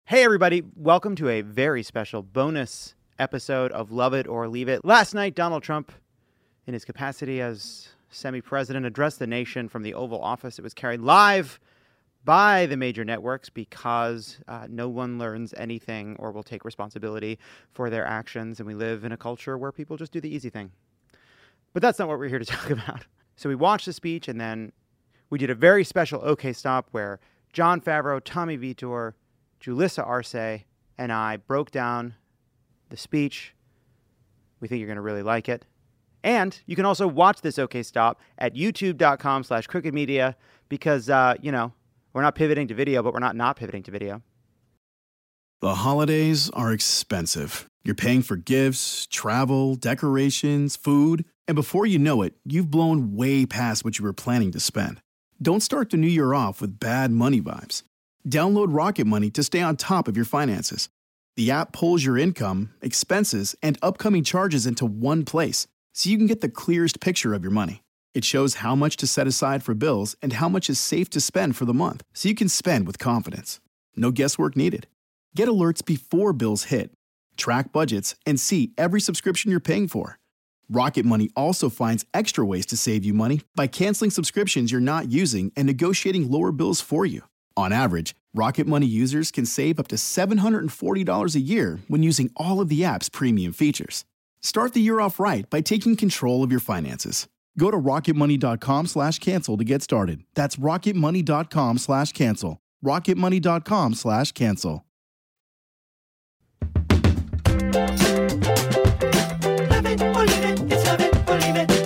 Hey, everybody. Welcome to a very special bonus episode of Love It or Leave It. Last night, Donald Trump, in his capacity as semi-president, addressed the nation from the Oval Office. It was carried live by the major networks because no one learns anything or will take responsibility for their actions. And we live in a culture where people just do the easy thing. But that's not what we're here to talk about. So we watched the speech, and then we did a very special OK Stop where Jon Favreau, Tommy Vitor, Julissa Arce, and I broke down the speech. We think you're going to really like it. And you can also watch this OK Stop at youtube.com/crookedmedia because, we're not pivoting to video, but we're not pivoting to video. The holidays are expensive. You're paying for gifts, travel, decorations, food, and before you know it, you've blown way past what you were planning to spend. Don't start the new year off with bad money vibes. Download Rocket Money to stay on top of your finances. The app pulls your income, expenses, and upcoming charges into one place, so you can get the clearest picture of your money. It shows how much to set aside for bills and how much is safe to spend for the month, so you can spend with confidence. No guesswork needed. Get alerts before bills hit. Track budgets and see every subscription you're paying for. Rocket Money also finds extra ways to save you money by canceling subscriptions you're not using and negotiating lower bills for you. On average, Rocket Money users can save up to $740 a year when using all of the app's premium features. Start the year off right by taking control of your finances. Go to rocketmoney.com/cancel to get started. That's rocketmoney.com/cancel. rocketmoney.com/cancel. Love it or leave it, it's love it or leave it.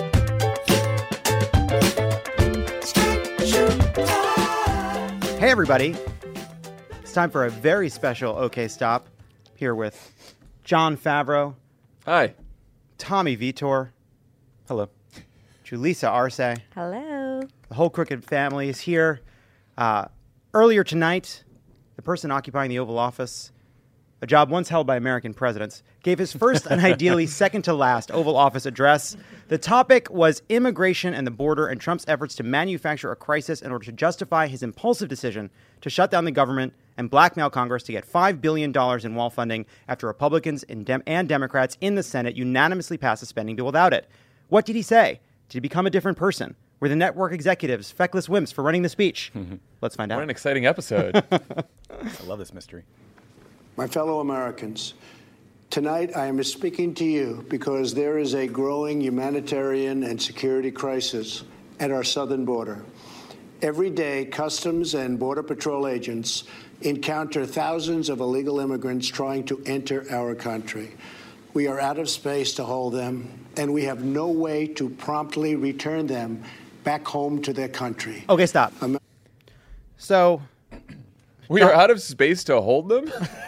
Hey, everybody. It's time for a very special OK Stop here with Jon Favreau, Hi. Tommy Vitor, Hello. Julissa Arce. Hello. The whole Crooked family is here. Earlier tonight, the person occupying the Oval Office, a job once held by American presidents, gave his first and ideally second to last Oval Office address. The topic was immigration and the border and Trump's efforts to manufacture a crisis in order to justify his impulsive decision to shut down the government and blackmail Congress to get $5 billion in wall funding after Republicans and Democrats in the Senate unanimously passed a spending bill without it. What did he say? Did he become a different person? Were the network executives feckless wimps for running the speech? Let's find out. What an exciting episode. I love this mystery. My fellow Americans, tonight I am speaking to you because there is a growing humanitarian and security crisis at our southern border. Every day, Customs and Border Patrol agents encounter thousands of illegal immigrants trying to enter our country. We are out of space to hold them, and we have no way to promptly return them back home to their country. Okay, stop. So, We are out of space to hold them?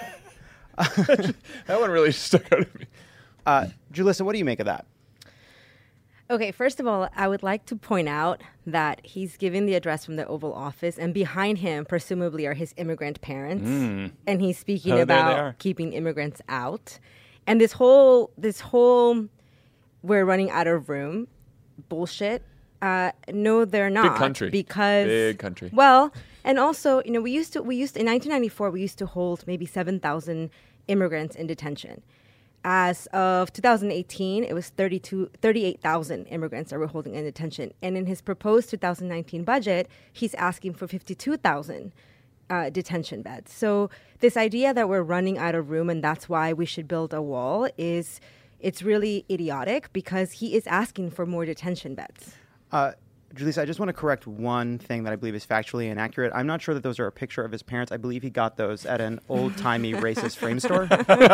That one really stuck out at me. Julissa, what do you make of that? Okay, first of all, I would like to point out that he's giving the address from the Oval Office, and behind him, presumably, are his immigrant parents. And he's speaking Oh, there they about are. keeping immigrants out. And this whole we're running out of room bullshit. No, they're not. Big country. Because Big country. Well, and also, we used to in 1994 we used to hold maybe 7,000 immigrants in detention. As of 2018, it was 38,000 immigrants that we're holding in detention. And in his proposed 2019 budget, he's asking for 52,000 detention beds. So this idea that we're running out of room and that's why we should build a wall it's really idiotic because he is asking for more detention beds. Julissa, I just want to correct one thing that I believe is factually inaccurate. I'm not sure that those are a picture of his parents. I believe he got those at an old-timey racist frame store.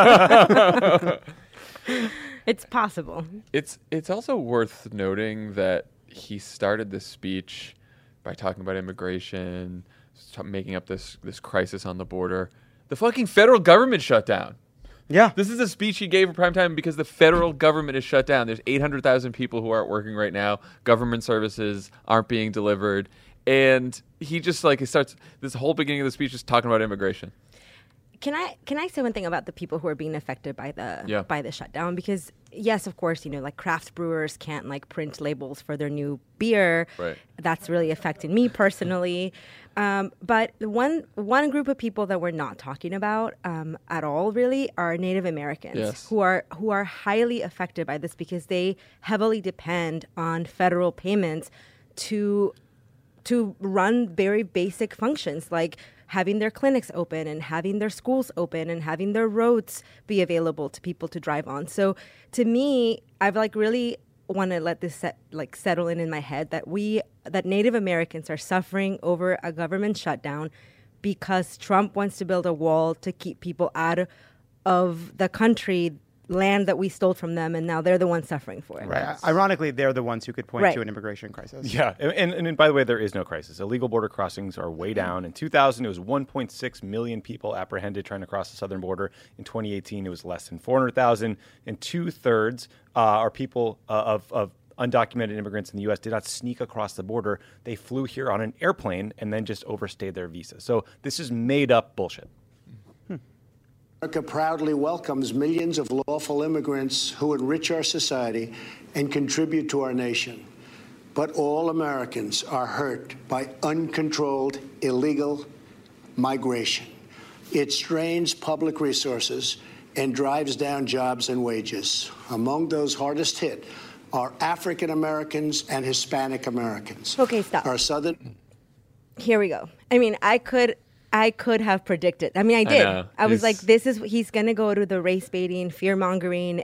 It's possible. It's also worth noting that he started this speech by talking about immigration, making up this crisis on the border. The fucking federal government shut down. Yeah. This is a speech he gave for prime time because the federal government is shut down. There's 800,000 people who aren't working right now. Government services aren't being delivered. And he just he starts this whole beginning of the speech just talking about immigration. Can I say one thing about the people who are being affected by the shutdown? Because yes, of course, like craft brewers can't like print labels for their new beer. Right. That's really affecting me personally. But one group of people that we're not talking about at all really are Native Americans who are highly affected by this because they heavily depend on federal payments to run very basic functions like having their clinics open and having their schools open and having their roads be available to people to drive on. So to me, I've like really want to let this settle in my head that Native Americans are suffering over a government shutdown because Trump wants to build a wall to keep people out of the country, land that we stole from them, and now they're the ones suffering for it. Right. Ironically, they're the ones who could point to an immigration crisis. Yeah, and by the way, there is no crisis. Illegal border crossings are way down. In 2000, it was 1.6 million people apprehended trying to cross the southern border. In 2018, it was less than 400,000, and 2/3 are people of undocumented immigrants in the U.S. did not sneak across the border. They flew here on an airplane and then just overstayed their visa. So this is made up bullshit. America proudly welcomes millions of lawful immigrants who enrich our society and contribute to our nation. But all Americans are hurt by uncontrolled illegal migration. It strains public resources and drives down jobs and wages. Among those hardest hit are African Americans and Hispanic Americans. Okay, stop. Our southern... Here we go. I mean, I could have predicted. I mean, I did. I was like, he's going to go to the race baiting, fear mongering,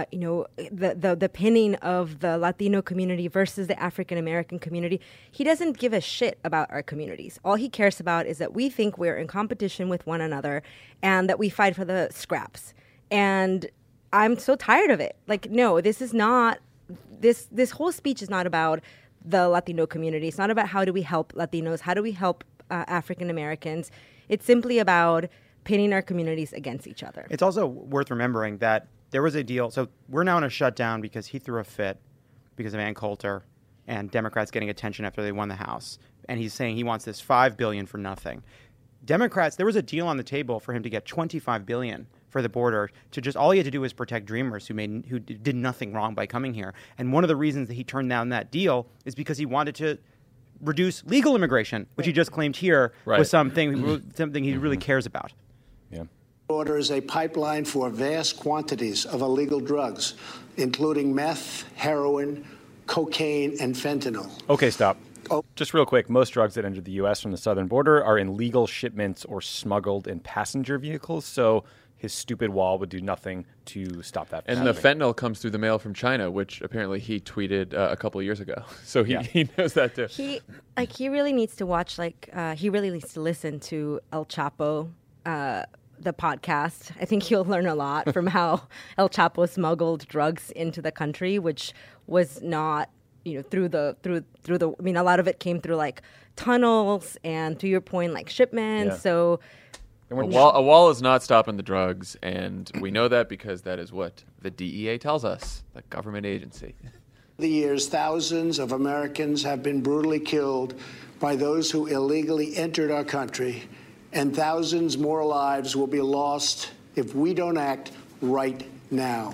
the pinning of the Latino community versus the African American community. He doesn't give a shit about our communities. All he cares about is that we think we're in competition with one another and that we fight for the scraps. And I'm so tired of it. Like, no, this is not, this whole speech is not about the Latino community. It's not about how do we help Latinos, how do we help African Americans. It's simply about pitting our communities against each other. It's also worth remembering that there was a deal. So we're now in a shutdown because he threw a fit because of Ann Coulter and Democrats getting attention after they won the House. And he's saying he wants this $5 billion for nothing. Democrats, there was a deal on the table for him to get $25 billion for the border. To just all he had to do was protect Dreamers who did nothing wrong by coming here. And one of the reasons that he turned down that deal is because he wanted to reduce legal immigration, which he just claimed here was something he really cares about. Yeah. Border is a pipeline for vast quantities of illegal drugs, including meth, heroin, cocaine, and fentanyl. Okay, stop. Just real quick, most drugs that enter the U.S. from the southern border are in legal shipments or smuggled in passenger vehicles, so his stupid wall would do nothing to stop that from happening. The fentanyl comes through the mail from China, which apparently he tweeted a couple of years ago. So he knows that too. He really needs to watch, he really needs to listen to El Chapo, the podcast. I think he'll learn a lot from how El Chapo smuggled drugs into the country, which was not, through the, I mean, a lot of it came through like tunnels and, to your point, like shipments. Yeah. So a wall is not stopping the drugs, and we know that because that is what the DEA tells us, the government agency. The years, thousands of Americans have been brutally killed by those who illegally entered our country, and thousands more lives will be lost if we don't act right now.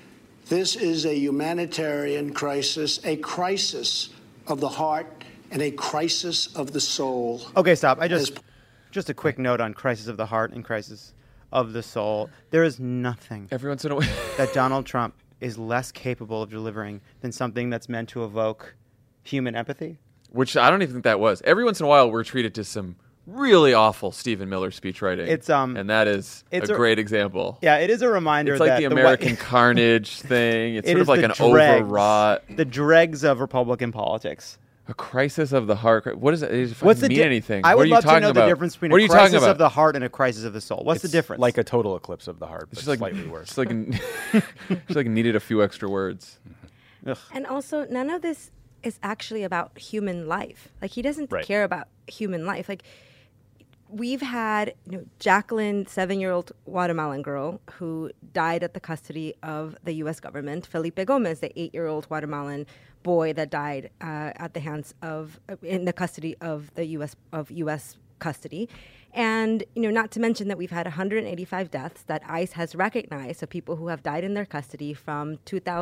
This is a humanitarian crisis, a crisis of the heart, and a crisis of the soul. Okay, stop. Just a quick note on crisis of the heart and crisis of the soul. There is nothing every once in a while that Donald Trump is less capable of delivering than something that's meant to evoke human empathy. Which I don't even think that was. Every once in a while, we're treated to some really awful Stephen Miller speech writing. And that is a great example. Yeah, it is a reminder it's like that the American carnage thing. It's sort of like an overwrought. The dregs of Republican politics. A crisis of the heart. What does it? It doesn't mean anything. I would love to know about? the difference between a crisis of the heart and a crisis of the soul. What's the difference? Like a total eclipse of the heart, but slightly worse. It's like needed a few extra words. Ugh. And also, none of this is actually about human life. Like, he doesn't care about human life. Like, we've had Jacqueline, 7-year-old Guatemalan girl who died at the custody of the U.S. government. Felipe Gomez, the 8-year-old Guatemalan boy that died at the hands of in the custody of the U.S. custody, And, not to mention that we've had 185 deaths that ICE has recognized of people who have died in their custody from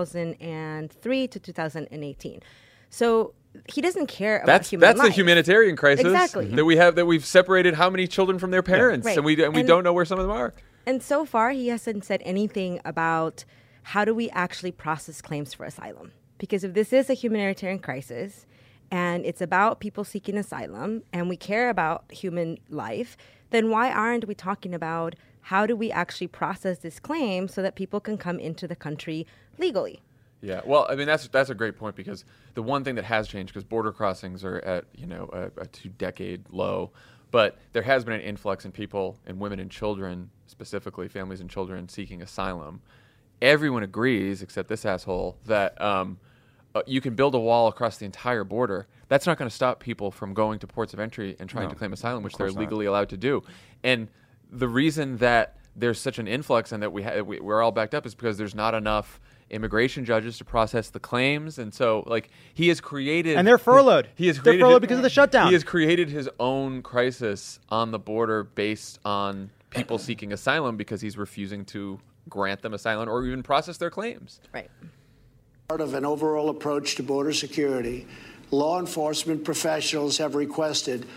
2003 to 2018. So he doesn't care about human life. That's the humanitarian crisis Exactly. that we have, that we've separated how many children from their parents, Right. and we don't know where some of them are. And so far, he hasn't said anything about how do we actually process claims for asylum. Because if this is a humanitarian crisis and it's about people seeking asylum and we care about human life, then why aren't we talking about how do we actually process this claim so that people can come into the country legally? Yeah, well, I mean, that's a great point, because the one thing that has changed, because border crossings are at a 2-decade low, but there has been an influx in people, and women and children, specifically families and children seeking asylum. Everyone agrees, except this asshole, that you can build a wall across the entire border. That's not going to stop people from going to ports of entry and trying to claim asylum, which they're legally allowed to do. And the reason that there's such an influx and that we're all backed up is because there's not enough immigration judges to process the claims, and so he has created, And they're furloughed. He has They're created furloughed because of the shutdown. He has created his own crisis on the border based on people seeking asylum because he's refusing to grant them asylum or even process their claims. Right. Part of an overall approach to border security, law enforcement professionals have requested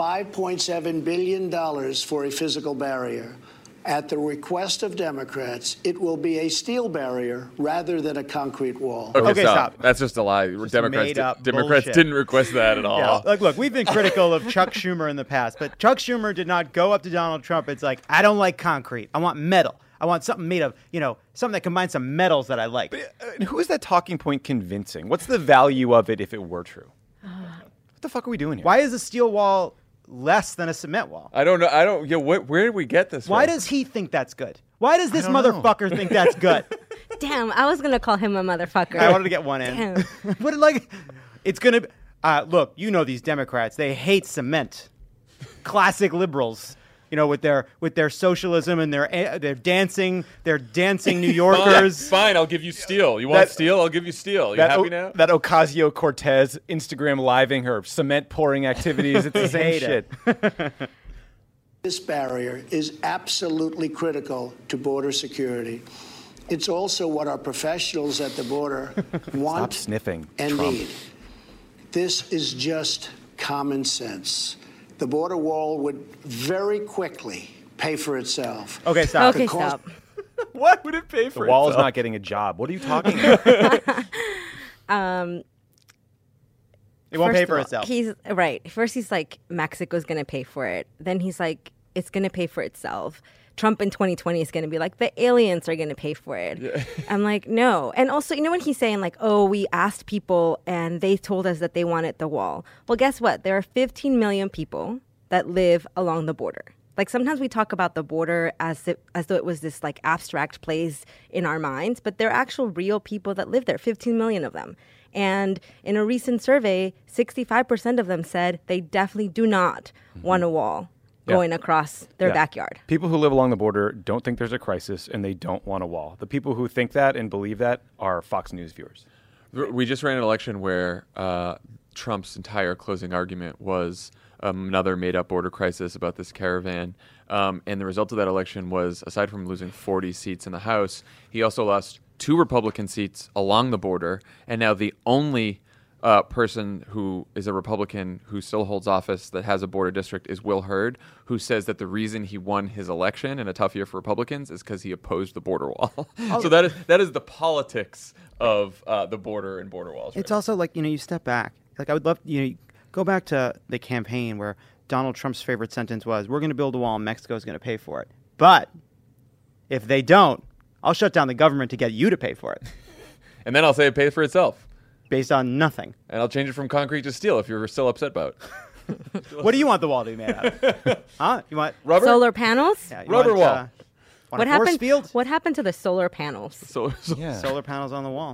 $5.7 billion for a physical barrier. At the request of Democrats, it will be a steel barrier rather than a concrete wall. Okay, stop. That's just a lie. Democrats bullshit. didn't request that at all. Yeah, look, we've been critical of Chuck Schumer in the past, but Chuck Schumer did not go up to Donald Trump. It's like, I don't like concrete. I want metal. I want something made of, something that combines some metals that I like. And who is that talking point convincing? What's the value of it if it were true? What the fuck are we doing here? Why is a steel wall less than a cement wall? I don't know. Where did we get this Why from? does he think that's good? Why does this don't know. motherfucker think that's good? Damn, I was going to call him a motherfucker. I wanted to get one in. Damn. But it's going to look, these Democrats, they hate cement. Classic liberals. With their socialism and their dancing New Yorkers. Fine, I'll give you steel. You want steel? I'll give you steel. You happy now? That Ocasio-Cortez Instagram living her cement pouring activities. It's the same hate shit. it. This barrier is absolutely critical to border security. It's also what our professionals at the border want Stop sniffing, and Trump. need. This is just common sense. The border wall would very quickly pay for itself. Okay, stop. Okay, cost- stop. What would it pay The for? wall is itself? not getting a job. What are you talking about? It won't pay First for of all, itself. He's right. First, he's like, Mexico's going to pay for it. Then he's like, it's going to pay for itself. Trump in 2020 is going to be like, the aliens are going to pay for it. Yeah. I'm like, no. And also, when he's saying like, oh, we asked people and they told us that they wanted the wall. Well, guess what? There are 15 million people that live along the border. Like sometimes we talk about the border as though it was this like abstract place in our minds, but there are actual real people that live there, 15 million of them. And in a recent survey, 65% of them said they definitely do not want a wall going across their backyard. People who live along the border don't think there's a crisis and they don't want a wall. The people who think that and believe that are Fox News viewers. We just ran an election where Trump's entire closing argument was another made-up border crisis about this caravan. And the result of that election was, aside from losing 40 seats in the House, he also lost 2 Republican seats along the border. And now the only person who is a Republican who still holds office that has a border district is Will Hurd, who says that the reason he won his election in a tough year for Republicans is because he opposed the border wall. So that is the politics of the border and border walls. It's also like, you step back. Like I would love, go back to the campaign where Donald Trump's favorite sentence was, we're going to build a wall and Mexico's going to pay for it. But if they don't, I'll shut down the government to get you to pay for it. And then I'll say it pays for itself. Based on nothing. And I'll change it from concrete to steel if you're still upset about it. What do you want the wall to be made out of? Huh? You want Rubber? Solar panels? Yeah, you Rubber want, wall. want What a force happened? field? What happened to the solar panels? Solar panels on the wall.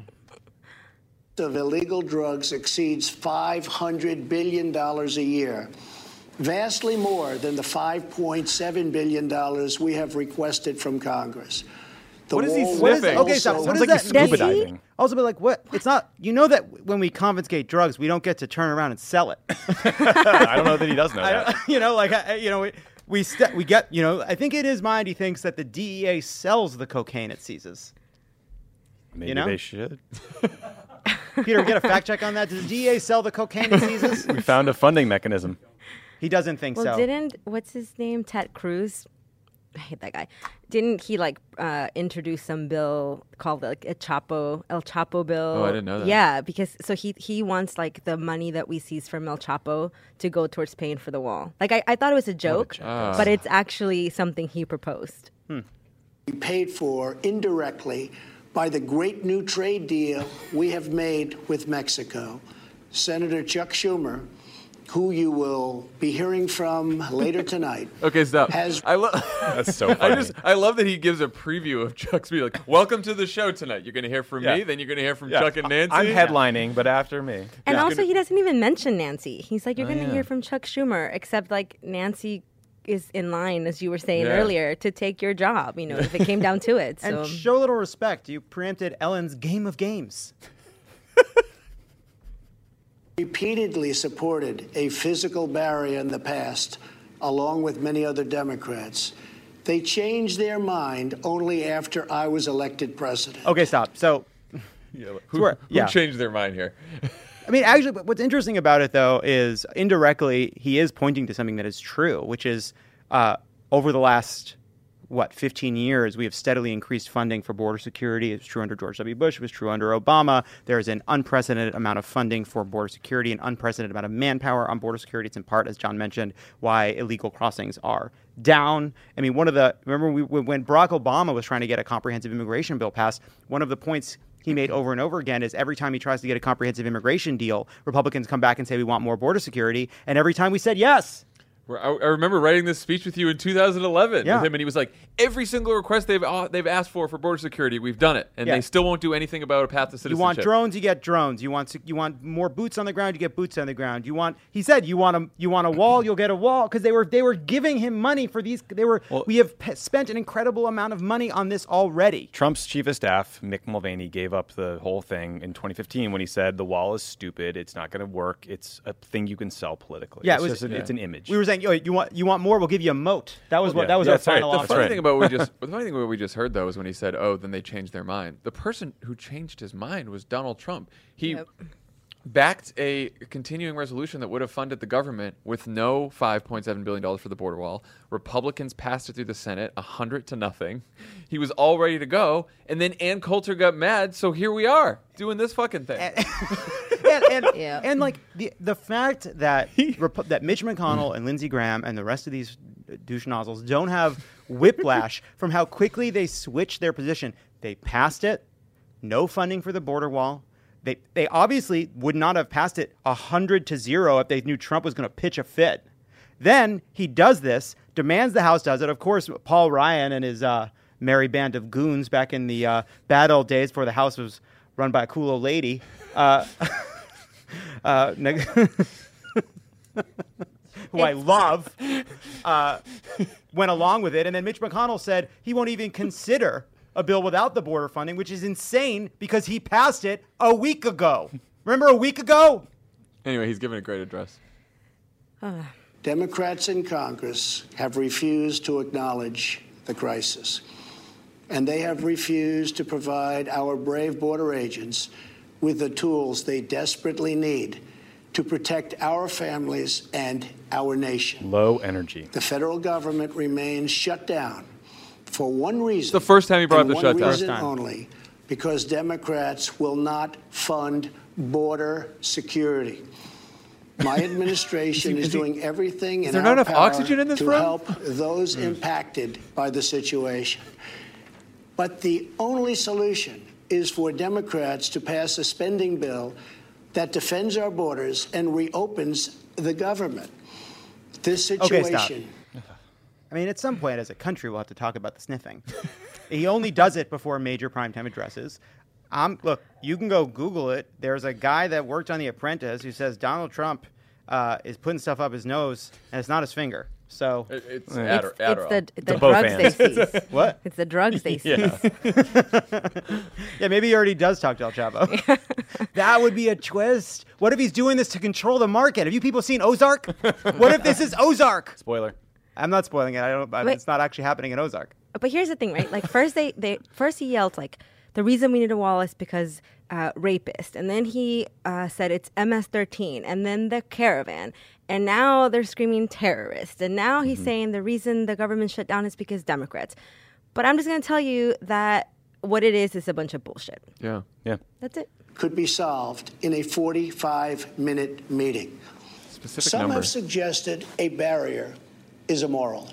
Of illegal drugs exceeds $500 billion a year, vastly more than the $5.7 billion we have requested from Congress. The What is he wall sniffing? will Okay, stop. also- What Sounds is like that? he's scuba Does he? diving. Also, but like, what? It's not. You know that when we confiscate drugs, we don't get to turn around and sell it. I don't know that he does know that. we get, I think in his mind he thinks that the DEA sells the cocaine it seizes. Maybe know? they should. Peter, get a fact check on that. Does the DEA sell the cocaine it seizes? We found a funding mechanism. He doesn't think Well, so. what's his name? Ted Cruz. I hate that guy. Didn't he introduce some bill called El Chapo bill? Oh, I didn't know that. Yeah, because he wants the money that we seize from El Chapo to go towards paying for the wall. I thought it was a joke, but it's actually something he proposed. Paid for indirectly by the great new trade deal we have made with Mexico. Senator Chuck Schumer, who you will be hearing from later tonight. Okay, stop. Has That's so funny. I love that he gives a preview of Chuck's speech. Welcome to the show tonight. You're going to hear from me, then you're going to hear from Chuck and Nancy. I'm headlining, but after me. And also, he doesn't even mention Nancy. He's like, you're going to hear from Chuck Schumer, except Nancy is in line, as you were saying earlier, to take your job, if it came down to it. So. And show a little respect. You preempted Ellen's Game of Games. repeatedly supported a physical barrier in the past, along with many other Democrats. They changed their mind only after I was elected president. Okay, stop. So, Who changed their mind here? I mean, actually, what's interesting about it, though, is indirectly he is pointing to something that is true, which is over the last, 15 years, we have steadily increased funding for border security. It was true under George W. Bush. It was true under Obama. There is an unprecedented amount of funding for border security, an unprecedented amount of manpower on border security. It's in part, as John mentioned, why illegal crossings are down. I mean, remember when Barack Obama was trying to get a comprehensive immigration bill passed, one of the points he made over and over again is every time he tries to get a comprehensive immigration deal, Republicans come back and say we want more border security. And every time we said yes. I remember writing this speech with you in 2011 with Yeah. him, and he was like, every single request they've asked for border security, we've done it, and they still won't do anything about a path to citizenship. You want drones, you get drones. You want more boots on the ground, you get boots on the ground. He said you want a wall, you'll get a wall, because they were giving him money for these. We have spent an incredible amount of money on this already. Trump's chief of staff, Mick Mulvaney, gave up the whole thing in 2015 when he said the wall is stupid, it's not going to work, it's a thing you can sell politically. Yeah, it's an image. We were saying, you want more, we'll give you a moat. That was our that's right. final That's offer. The funny right. thing about what we just heard, though, is when he said, "Oh, then they changed their mind." The person who changed his mind was Donald Trump. He backed a continuing resolution that would have funded the government with no $5.7 billion for the border wall. Republicans passed it through the Senate, 100-0. He was all ready to go, and then Ann Coulter got mad, so here we are doing this fucking thing. And like the fact that that Mitch McConnell and Lindsey Graham and the rest of these douche nozzles don't have whiplash from how quickly they switched their position. They passed it, no funding for the border wall. They obviously would not have passed it 100-0 if they knew Trump was going to pitch a fit. Then he does this, demands the House does it. Of course, Paul Ryan and his merry band of goons back in the bad old days before the House was run by a cool old lady. Who I love, went along with it. And then Mitch McConnell said he won't even consider a bill without the border funding, which is insane because he passed it a week ago. Remember a week ago? Anyway, he's giving a great address. Democrats in Congress have refused to acknowledge the crisis, and they have refused to provide our brave border agents with the tools they desperately need to protect our families and our nation. Low energy. The federal government remains shut down for one reason. It's the first time he brought up the and shutdown. one reason First time. only, because Democrats will not fund border security. My administration is doing everything in there our not enough power oxygen in this to room? help those impacted by the situation. But the only solution is for Democrats to pass a spending bill that defends our borders and reopens the government. This Okay, situation... stop. I mean, at some point as a country, we'll have to talk about the sniffing. He only does it before major primetime addresses. Look, you can go Google it. There's a guy that worked on The Apprentice who says Donald Trump is putting stuff up his nose, and it's not his finger. So It's It's Adderall. the both drugs hands. they seize. what? It's the drugs they seize. Yeah, maybe he already does talk to El Chapo. That would be a twist. What if he's doing this to control the market? Have you people seen Ozark? What if this is Ozark? Spoiler. I'm not spoiling it. I don't. Wait. It's not actually happening in Ozark. But here's the thing, right? Like first first he yelled like the reason we need a wall is because rapist, and then he said it's MS-13, and then the caravan, and now they're screaming terrorist, and now he's saying the reason the government shut down is because Democrats. But I'm just going to tell you that what it is a bunch of bullshit. Yeah. That's it. Could be solved in a 45-minute meeting. Specific Some number. have suggested a barrier is immoral.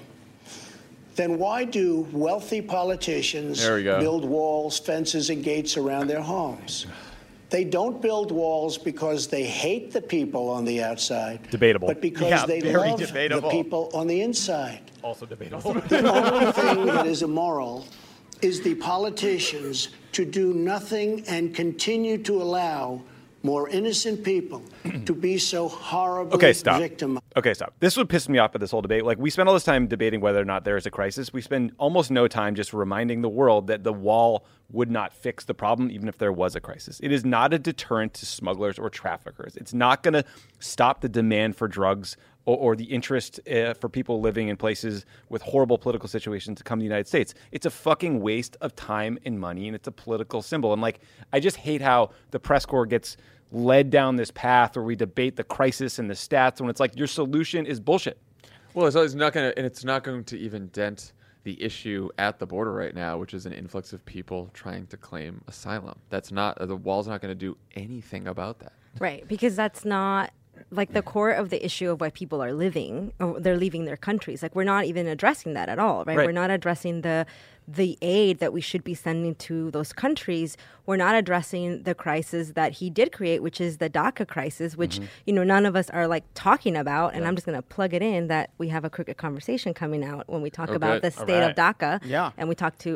Then why do wealthy politicians There we go. build walls, fences, and gates around their homes? They don't build walls because they hate the people on the outside. Debatable. But because Yeah, they very love debatable. the people on the inside. Also debatable. The only thing that is immoral is the politicians to do nothing and continue to allow more innocent people to be so horribly Okay, stop. victimized. Okay, stop. This would piss me off at this whole debate. Like, we spend all this time debating whether or not there is a crisis. We spend almost no time just reminding the world that the wall would not fix the problem, even if there was a crisis. It is not a deterrent to smugglers or traffickers. It's not going to stop the demand for drugs or the interest for people living in places with horrible political situations to come to the United States. It's a fucking waste of time and money, and it's a political symbol. And, like, I just hate how the press corps gets led down this path where we debate the crisis and the stats when it's like your solution is bullshit. Well, it's not going to even dent the issue at the border right now, which is an influx of people trying to claim asylum. The wall's not going to do anything about that. Right, because that's not like the core of the issue of why people are living, or they're leaving their countries. Like we're not even addressing that at all, right? Right. We're not addressing the aid that we should be sending to those countries. We're not addressing the crisis that he did create, which is the DACA crisis, which none of us are like talking about. And I'm just going to plug it in that we have a Crooked Conversation coming out when we talk about good. the state of DACA. Yeah. And we talked to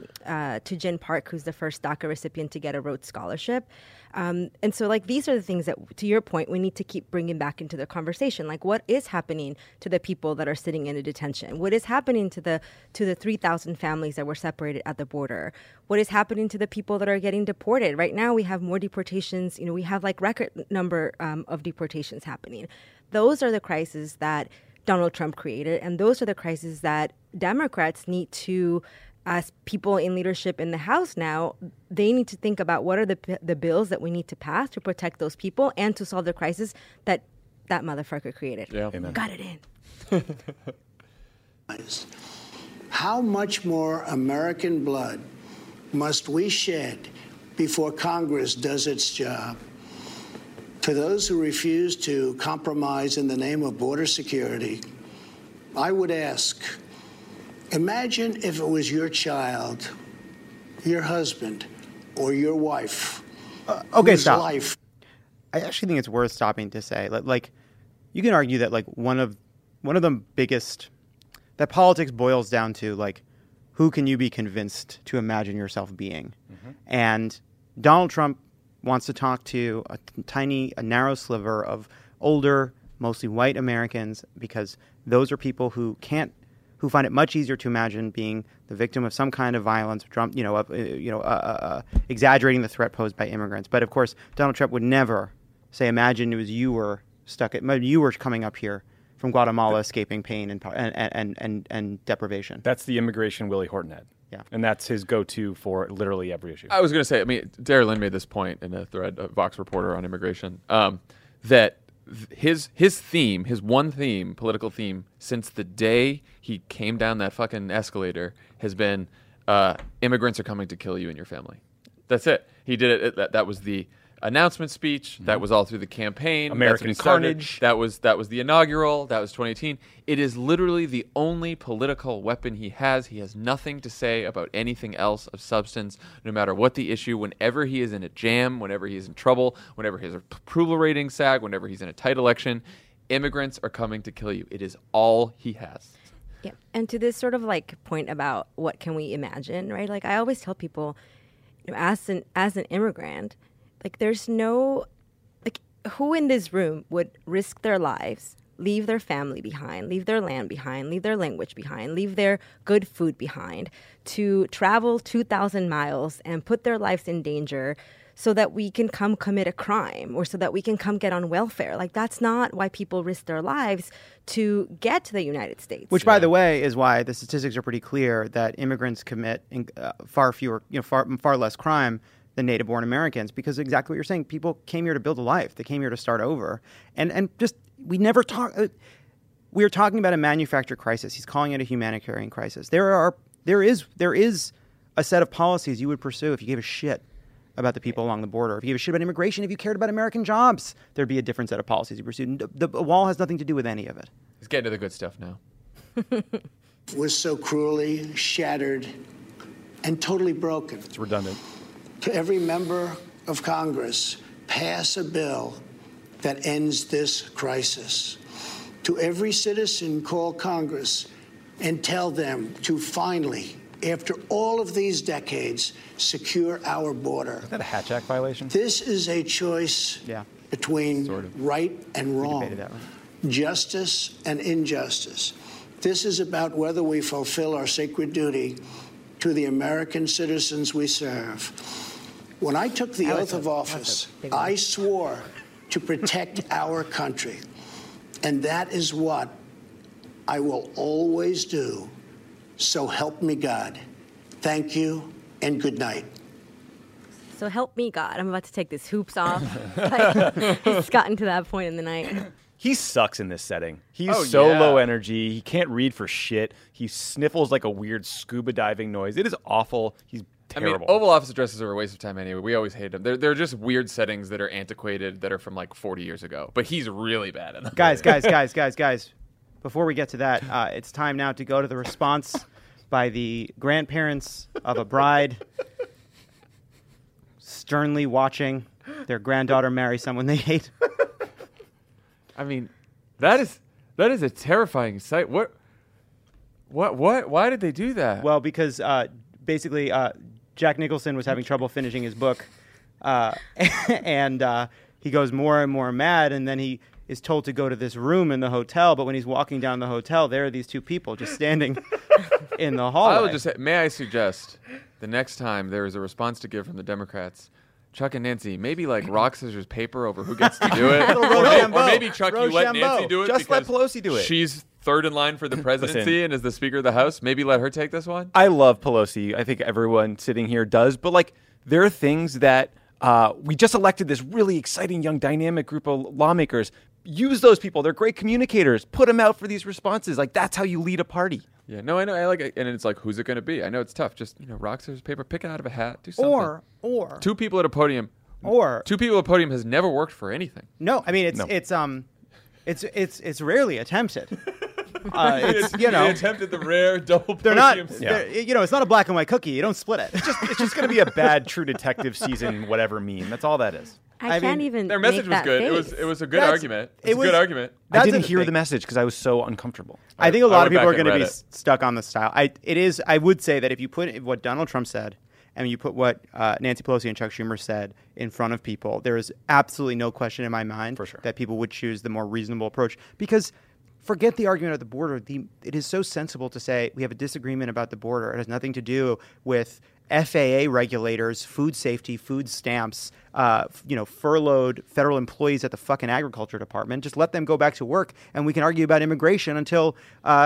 Jin Park, who's the first DACA recipient to get a Rhodes Scholarship. And so, like, these are the things that, to your point, we need to keep bringing back into the conversation. Like, what is happening to the people that are sitting in a detention? What is happening to the 3,000 families that were separated at the border? What is happening to the people that are getting deported? Right now, we have more deportations. We have like record number of deportations happening. Those are the crises that Donald Trump created, and those are the crises that Democrats need to, as people in leadership in the House now, they need to think about what are the bills that we need to pass to protect those people and to solve the crisis that motherfucker created. Yeah. Amen. Got it in. How much more American blood must we shed before Congress does its job? To those who refuse to compromise in the name of border security, I would ask, imagine if it was your child, your husband, or your wife. Okay, whose stop. life I actually think it's worth stopping to say, like, you can argue that like one of the biggest that politics boils down to, like, who can you be convinced to imagine yourself being? And Donald Trump wants to talk to a narrow sliver of older, mostly white Americans, because those are people who find it much easier to imagine being the victim of some kind of violence, exaggerating the threat posed by immigrants. But of course, Donald Trump would never say, imagine it was you were coming up here from Guatemala, escaping pain and deprivation. That's the immigration Willie Horton had. Yeah. And that's his go-to for literally every issue. I was going to say, Dara Lynn made this point in a thread, a Vox reporter on immigration, that his one theme, political theme, since the day he came down that fucking escalator has been immigrants are coming to kill you and your family. That's it. He did it. That was the announcement speech. That was all through the campaign. American That's when he started. Carnage. That was the inaugural. That was 2018. It is literally the only political weapon he has. He has nothing to say about anything else of substance, no matter what the issue. Whenever he is in a jam, whenever he is in trouble, whenever his approval ratings sag, whenever he's in a tight election, immigrants are coming to kill you. It is all he has. Yeah. And to this sort of like point about what can we imagine, right? Like I always tell people, as an immigrant, like there's no, like who in this room would risk their lives, leave their family behind, leave their land behind, leave their language behind, leave their good food behind, to travel 2,000 miles and put their lives in danger so that we can come commit a crime or so that we can come get on welfare. Like, that's not why people risk their lives to get to the United States. Which, by the way, is why the statistics are pretty clear that immigrants commit far fewer, far less crime than native-born Americans, because exactly what you're saying, people came here to build a life. They came here to start over. And just, we never talk, we are talking about a manufactured crisis. He's calling it a humanitarian crisis. There is a set of policies you would pursue if you gave a shit about the people along the border. If you gave a shit about immigration, if you cared about American jobs, there'd be a different set of policies you pursued. The wall has nothing to do with any of it. Let's get to the good stuff now. Was so cruelly shattered and totally broken. It's redundant. To every member of Congress, pass a bill that ends this crisis. To every citizen, call Congress and tell them to finally, after all of these decades, secure our border. Is that a Hatch Act violation? This is a choice between right and wrong, justice and injustice. This is about whether we fulfill our sacred duty to the American citizens we serve. When I took the oath of office, I swore to protect our country, and that is what I will always do. So help me God. Thank you and good night. So help me God. I'm about to take this hoops off. It's gotten to that point in the night. He sucks in this setting. He's low energy. He can't read for shit. He sniffles like a weird scuba diving noise. It is awful. He's terrible. I mean, Oval Office addresses are a waste of time anyway. We always hate them. They're just weird settings that are antiquated, that are from like 40 years ago. But he's really bad at them. Guys. Before we get to that, it's time now to go to the response by the grandparents of a bride sternly watching their granddaughter marry someone they hate. I mean, that is a terrifying sight. What? Why did they do that? Well, because basically Jack Nicholson was having trouble finishing his book, and he goes more and more mad, and then he is told to go to this room in the hotel, but when he's walking down the hotel, there are these two people just standing in the hallway. I would just say, may I suggest, the next time there is a response to give from the Democrats, Chuck and Nancy, maybe like rock, scissors, paper over who gets to do it. or maybe Chuck, you let Nancy do it. Just let because Pelosi do it. She's third in line for the presidency and is the Speaker of the House. Maybe let her take this one. I love Pelosi. I think everyone sitting here does. But like, there are things that we just elected this really exciting, young, dynamic group of lawmakers. Use those people. They're great communicators. Put them out for these responses. Like, that's how you lead a party. Yeah, no, I know. I like it. And it's like, who's it going to be? I know it's tough. Just, rock, scissors, paper, pick it out of a hat. Do something. Or two people at a podium. Or two people at a podium has never worked for anything. No, I mean it's rarely attempted. It's they attempted the rare double podium. They're not. It's not a black and white cookie. You don't split it. It's just going to be a bad True Detective season, whatever meme. That's all that is. I can't even. Their message was good. It was a good argument. It was a good argument. I didn't hear the message because I was so uncomfortable. I think a lot of people are going to be stuck on the style. I would say that if you put what Donald Trump said and you put what Nancy Pelosi and Chuck Schumer said in front of people, there is absolutely no question in my mind that people would choose the more reasonable approach. Because forget the argument at the border. It is so sensible to say we have a disagreement about the border. It has nothing to do with FAA regulators, food safety, food stamps, furloughed federal employees at the fucking agriculture department. Just let them go back to work, and we can argue about immigration until,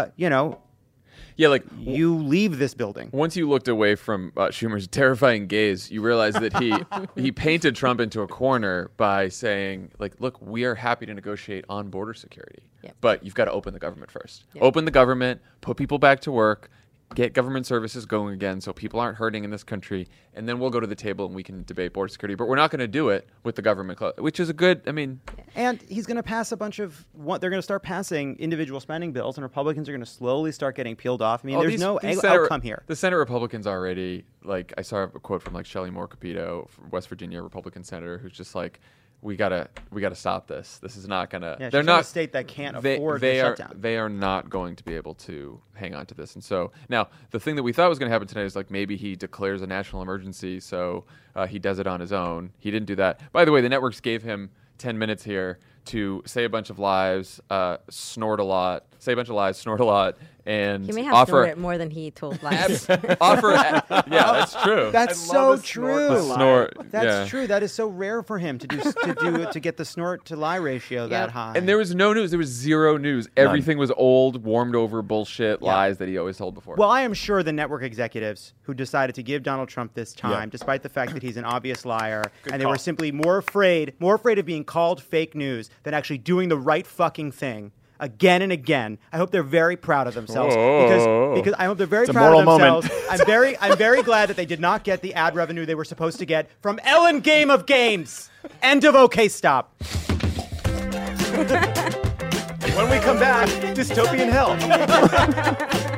you leave this building. Once you looked away from Schumer's terrifying gaze, you realized that he painted Trump into a corner by saying, like, look, we are happy to negotiate on border security, but you've got to open the government first. Open the government, put people back to work, get government services going again so people aren't hurting in this country, and then we'll go to the table and we can debate border security. But we're not going to do it with the government, which is a good, And he's going to pass a bunch of they're going to start passing individual spending bills, and Republicans are going to slowly start getting peeled off. There's no outcome here. The Senate Republicans already, like, I saw a quote from, like, Shelley Moore Capito, West Virginia Republican senator, who's just like, we gotta stop this. This is not gonna. Yeah, they're not a state that can't afford the shutdown. They are not going to be able to hang on to this. And so now the thing that we thought was going to happen tonight is like maybe he declares a national emergency, so he does it on his own. He didn't do that. By the way, the networks gave him 10 minutes here to say a bunch of lies, snort a lot, say a bunch of lies, snort a lot, and He may have offer snorted more than he told lies. yeah, that's true. That's so true. The snort. That's yeah. true. That is so rare for him to to get the snort to lie ratio that Yep. high. And there was no news. There was zero news. Everything was old, warmed over bullshit lies that he always told before. Well, I am sure the network executives who decided to give Donald Trump this time, despite the fact that he's an obvious liar, and they were simply more afraid of being called fake news than actually doing the right fucking thing again and again. I hope they're very proud of themselves because I hope they're very proud of moral themselves. I'm very glad that they did not get the ad revenue they were supposed to get from Ellen Game of Games. End of OK Stop. When we come back, dystopian hell.